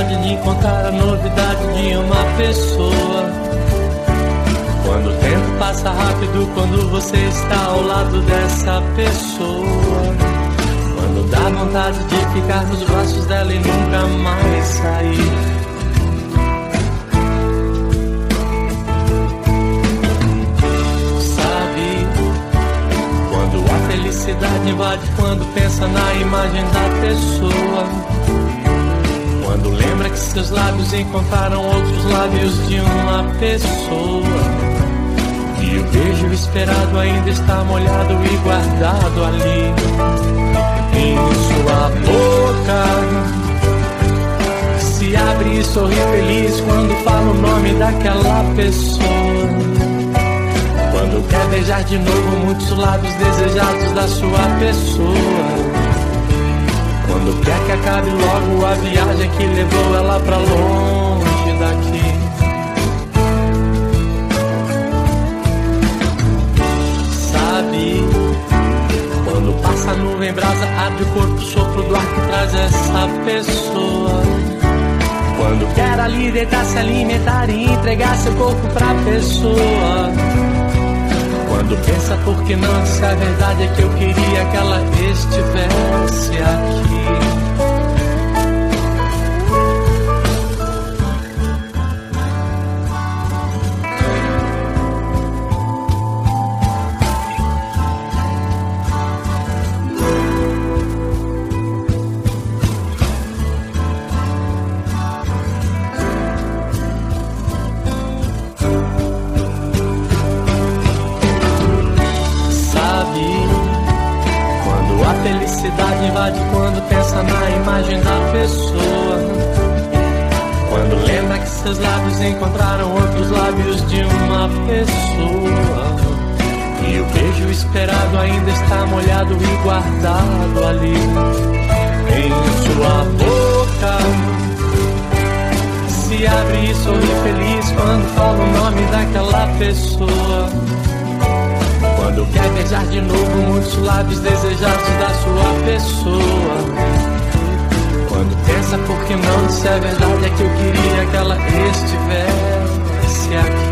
vontade de encontrar a novidade de uma pessoa. Quando o tempo passa rápido, quando você está ao lado dessa pessoa. Quando dá vontade de ficar nos braços dela e nunca mais sair. Sabe, quando a felicidade invade, quando pensa na imagem da pessoa. Quando lembra que seus lábios encontraram outros lábios de uma pessoa. E o beijo esperado ainda está molhado e guardado ali em sua boca. Se abre e sorri feliz quando fala o nome daquela pessoa. Quando quer beijar de novo muitos lábios desejados da sua pessoa. Quando quer que acabe logo a viagem que levou ela pra longe daqui. Sabe, quando passa a nuvem brasa, abre o corpo, sopro do ar que traz essa pessoa. Quando quer ali deitar, se alimentar e entregar seu corpo pra pessoa. Quando pensa por que não, se a verdade é que eu queria que ela estivesse aqui. Felicidade invade quando pensa na imagem da pessoa. Quando lembra que seus lábios encontraram outros lábios de uma pessoa. E o beijo esperado ainda está molhado e guardado ali em sua boca. Se abre e sorri feliz quando fala o nome daquela pessoa. Quando quer beijar de novo muitos lábios desejados da sua pessoa. Quando pensa por que não, se é verdade é que eu queria que ela estivesse aqui.